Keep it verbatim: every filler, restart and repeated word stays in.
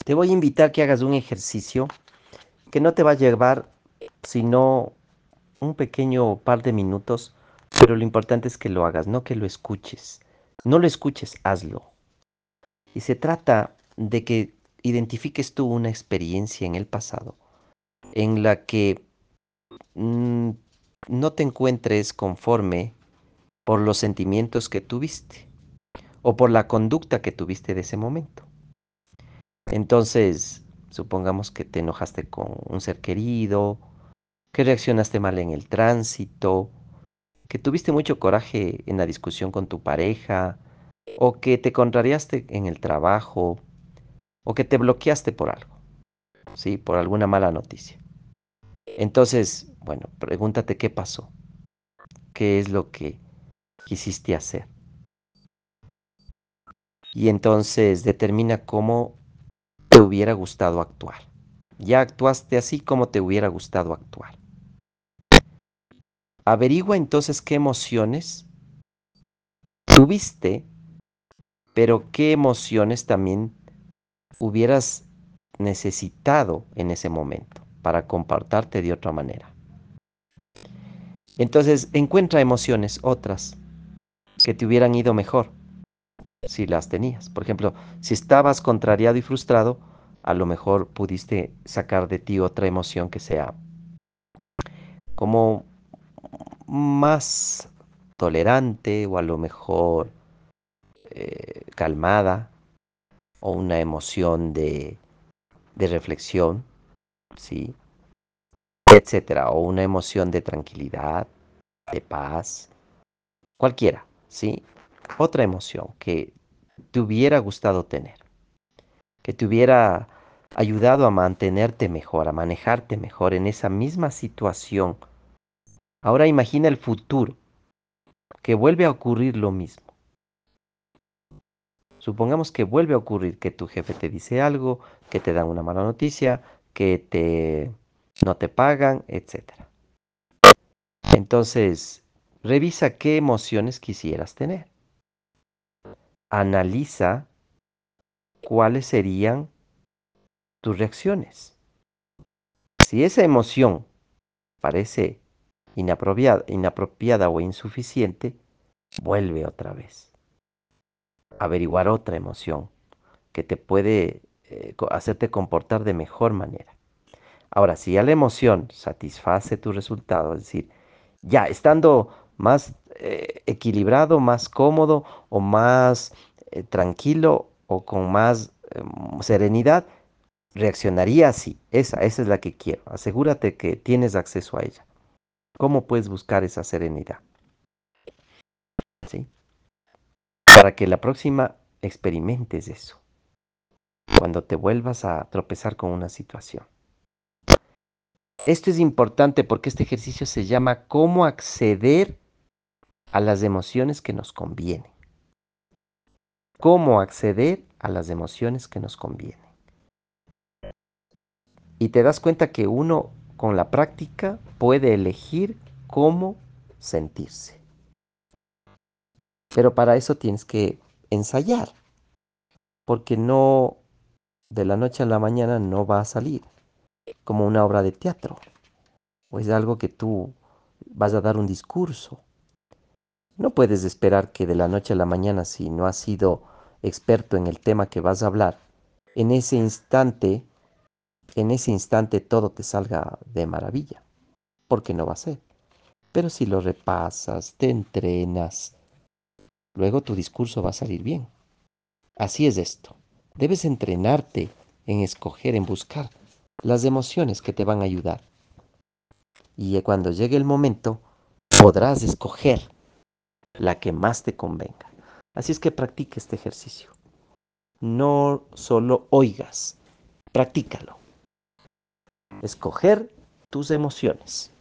Te voy a invitar que hagas un ejercicio que no te va a llevar sino un pequeño par de minutos, pero lo importante es que lo hagas, no que lo escuches. No lo escuches, hazlo. Y se trata de que identifiques tú una experiencia en el pasado en la que mm, no te encuentres conforme por los sentimientos que tuviste o por la conducta que tuviste de ese momento. Entonces, supongamos que te enojaste con un ser querido, que reaccionaste mal en el tránsito, que tuviste mucho coraje en la discusión con tu pareja, o que te contrariaste en el trabajo, o que te bloqueaste por algo, ¿sí? Por alguna mala noticia. Entonces, bueno, pregúntate qué pasó, qué es lo que quisiste hacer. Y entonces determina cómo te hubiera gustado actuar. Ya actuaste así como te hubiera gustado actuar. Averigua entonces qué emociones tuviste, pero qué emociones también hubieras necesitado en ese momento para comportarte de otra manera. Entonces encuentra emociones otras que te hubieran ido mejor si las tenías. Por ejemplo, si estabas contrariado y frustrado, a lo mejor pudiste sacar de ti otra emoción que sea como más tolerante o a lo mejor eh, calmada o una emoción de, de reflexión, ¿sí? Etcétera, o una emoción de tranquilidad, de paz, cualquiera, ¿sí? Otra emoción que te hubiera gustado tener, que te hubiera ayudado a mantenerte mejor, a manejarte mejor en esa misma situación. Ahora imagina el futuro, que vuelve a ocurrir lo mismo. Supongamos que vuelve a ocurrir que tu jefe te dice algo, que te dan una mala noticia, que te no te pagan, etcétera. Entonces, revisa qué emociones quisieras tener. Analiza cuáles serían tus reacciones. Si esa emoción parece inapropiada, inapropiada o insuficiente, vuelve otra vez. Averiguar otra emoción que te puede eh, hacerte comportar de mejor manera. Ahora, si ya la emoción satisface tu resultado, es decir, ya estando más eh, equilibrado, más cómodo o más eh, tranquilo o con más eh, serenidad, reaccionaría así. Esa, esa es la que quiero. Asegúrate que tienes acceso a ella. ¿Cómo puedes buscar esa serenidad? ¿Sí? Para que la próxima experimentes eso, cuando te vuelvas a tropezar con una situación. Esto es importante porque este ejercicio se llama cómo acceder a las emociones que nos convienen. Cómo acceder a las emociones que nos convienen. Y te das cuenta que uno con la práctica puede elegir cómo sentirse. Pero para eso tienes que ensayar, porque no de la noche a la mañana no va a salir como una obra de teatro, o es algo que tú vas a dar un discurso. No puedes esperar que de la noche a la mañana, si no has sido experto en el tema que vas a hablar, en ese instante, en ese instante todo te salga de maravilla, porque no va a ser. Pero si lo repasas, te entrenas, luego tu discurso va a salir bien. Así es esto. Debes entrenarte en escoger, en buscar las emociones que te van a ayudar. Y cuando llegue el momento, podrás escoger la que más te convenga. Así es que practica este ejercicio. No solo oigas, practícalo. Escoger tus emociones.